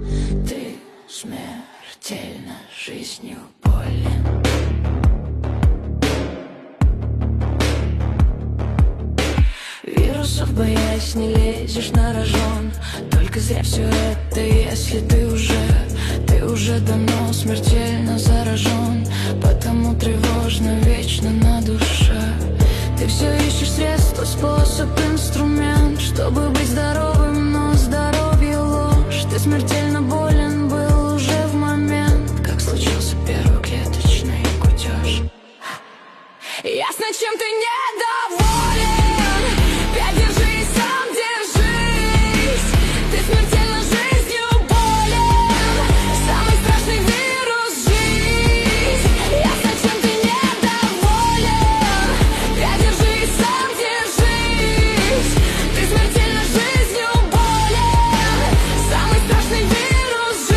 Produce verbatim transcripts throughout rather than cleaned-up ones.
Ты смертельно жизнью болен. Вирусов боясь не лезешь на рожон. Только зря все это, если ты уже Ты уже давно смертельно заражен. Потому тревожно вечно на душе. Ты все ищешь средства, способ, инструмент, чтобы быть здоровым, но здоровье ложь. Ты смертельно болен был уже в момент, как случился первый клеточный кутеж. Ясно, чем ты недоволен. Опять держись, сам держись. Ты смертельно жизнью болен. Самый страшный вирус — жизнь. Ясно, чем ты недоволен. Опять держись, сам держись. Ты смертельно жизнью болен. Самый страшный вирус —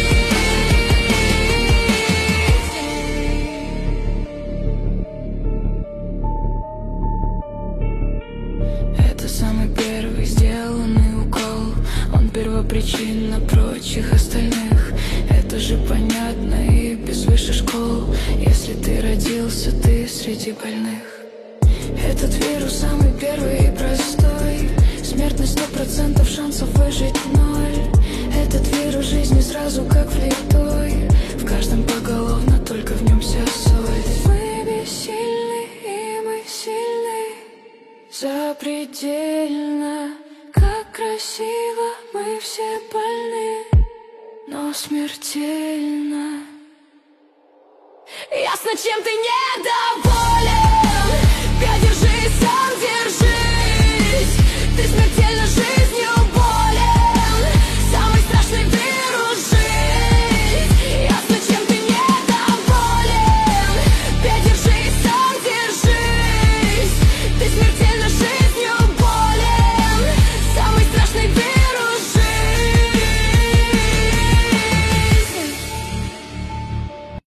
жизнь. Это самый первый сделанный укол. Он первопричина прочих остальных. Это же понятно и без высшей школ. Если ты родился, ты среди больных. Этот вирус самый первый и простой. Смертность сто процентов, шансов выжить ноль. Этот вирус жизни сразу как влитой. В каждом поголовно, только в нем вся соль. Мы бессильны, и мы сильны. Запредельно, как красиво, мы все больны, но смертельно. Ясно, чем ты недоволен.